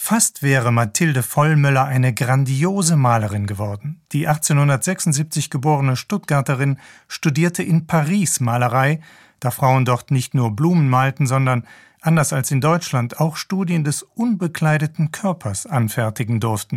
Fast wäre Mathilde Vollmöller eine grandiose Malerin geworden. Die 1876 geborene Stuttgarterin studierte in Paris Malerei, da Frauen dort nicht nur Blumen malten, sondern, anders als in Deutschland, auch Studien des unbekleideten Körpers anfertigen durften.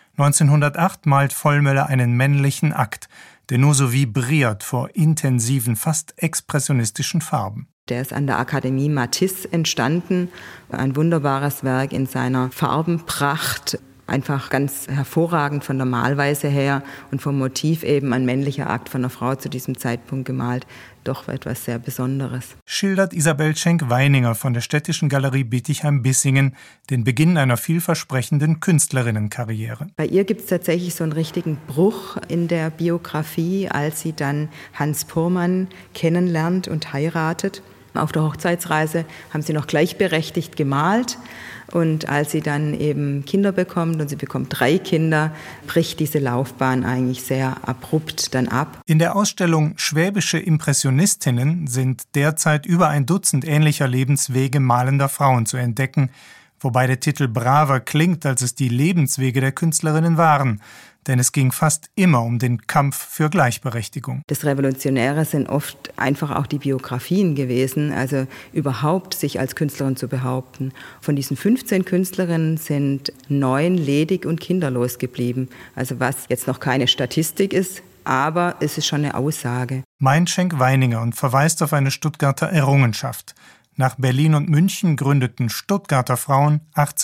1908 malt Vollmöller einen männlichen Akt, der nur so vibriert vor intensiven, fast expressionistischen Farben. Der ist an der Akademie Matisse entstanden. Ein wunderbares Werk in seiner Farbenpracht. Einfach ganz hervorragend von der Malweise her und vom Motiv eben ein männlicher Akt von einer Frau zu diesem Zeitpunkt gemalt. Doch etwas sehr Besonderes. Schildert Isabel Schenk-Weininger von der Städtischen Galerie Bietigheim-Bissingen den Beginn einer vielversprechenden Künstlerinnenkarriere. Bei ihr gibt es tatsächlich so einen richtigen Bruch in der Biografie, als sie dann Hans Purrmann kennenlernt und heiratet. Auf der Hochzeitsreise haben sie noch gleichberechtigt gemalt. Und als sie dann eben Kinder bekommt, und sie bekommt 3 Kinder, bricht diese Laufbahn eigentlich sehr abrupt dann ab. In der Ausstellung Schwäbische Impressionistinnen sind derzeit über ein Dutzend ähnlicher Lebenswege malender Frauen zu entdecken, wobei der Titel braver klingt, als es die Lebenswege der Künstlerinnen waren. Denn es ging fast immer um den Kampf für Gleichberechtigung. Das Revolutionäre sind oft einfach auch die Biografien gewesen, also überhaupt sich als Künstlerin zu behaupten. Von diesen 15 Künstlerinnen sind 9 ledig und kinderlos geblieben. Also was jetzt noch keine Statistik ist, aber es ist schon eine Aussage. Meint Schenk-Weininger und verweist auf eine Stuttgarter Errungenschaft. Nach Berlin und München gründeten Stuttgarter Frauen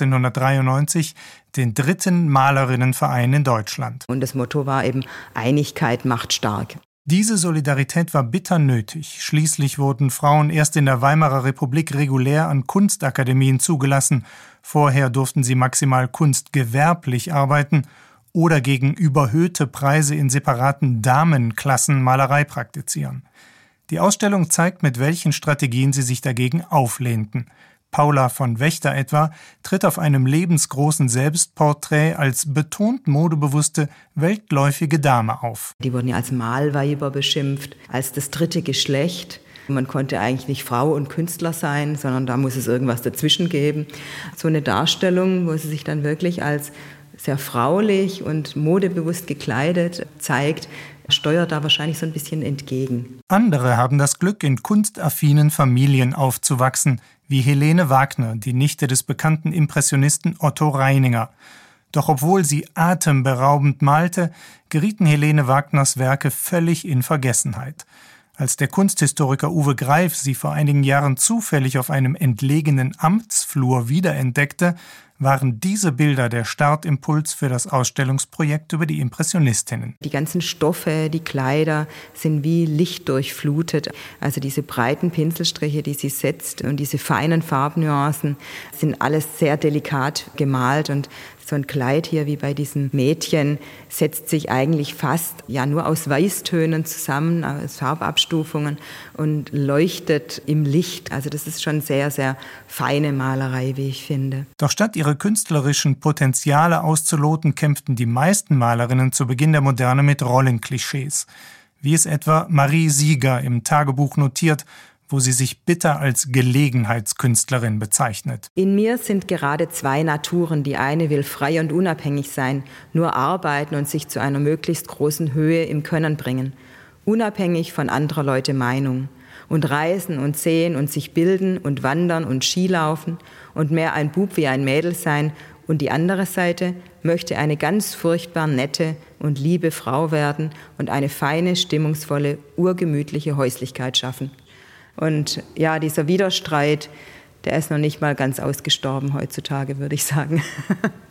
1893 den 3. Malerinnenverein in Deutschland. Und das Motto war eben, Einigkeit macht stark. Diese Solidarität war bitter nötig. Schließlich wurden Frauen erst in der Weimarer Republik regulär an Kunstakademien zugelassen. Vorher durften sie maximal kunstgewerblich arbeiten oder gegen überhöhte Preise in separaten Damenklassen Malerei praktizieren. Die Ausstellung zeigt, mit welchen Strategien sie sich dagegen auflehnten. Paula von Wächter etwa tritt auf einem lebensgroßen Selbstporträt als betont modebewusste, weltläufige Dame auf. Die wurden ja als Malweiber beschimpft, als das 3. Geschlecht. Man konnte eigentlich nicht Frau und Künstler sein, sondern da muss es irgendwas dazwischen geben. So eine Darstellung, wo sie sich dann wirklich als sehr fraulich und modebewusst gekleidet zeigt, steuert da wahrscheinlich so ein bisschen entgegen. Andere haben das Glück, in kunstaffinen Familien aufzuwachsen, wie Helene Wagner, die Nichte des bekannten Impressionisten Otto Reininger. Doch obwohl sie atemberaubend malte, gerieten Helene Wagners Werke völlig in Vergessenheit. Als der Kunsthistoriker Uwe Greif sie vor einigen Jahren zufällig auf einem entlegenen Amtsflur wiederentdeckte, waren diese Bilder der Startimpuls für das Ausstellungsprojekt über die Impressionistinnen. Die ganzen Stoffe, die Kleider sind wie lichtdurchflutet. Also diese breiten Pinselstriche, die sie setzt und diese feinen Farbnuancen sind alles sehr delikat gemalt. Und so ein Kleid hier wie bei diesem Mädchen setzt sich eigentlich fast nur aus Weißtönen zusammen, aus Farbabstufungen und leuchtet im Licht. Also das ist schon sehr, sehr feine Malerei, wie ich finde. Doch statt ihre künstlerischen Potenziale auszuloten, kämpften die meisten Malerinnen zu Beginn der Moderne mit Rollenklischees. Wie es etwa Marie Sieger im Tagebuch notiert, wo sie sich bitter als Gelegenheitskünstlerin bezeichnet. In mir sind gerade 2 Naturen. Die eine will frei und unabhängig sein, nur arbeiten und sich zu einer möglichst großen Höhe im Können bringen, unabhängig von anderer Leute Meinung. Und reisen und sehen und sich bilden und wandern und Skilaufen und mehr ein Bub wie ein Mädel sein. Und die andere Seite möchte eine ganz furchtbar nette und liebe Frau werden und eine feine, stimmungsvolle, urgemütliche Häuslichkeit schaffen. Und ja, dieser Widerstreit, der ist noch nicht mal ganz ausgestorben heutzutage, würde ich sagen.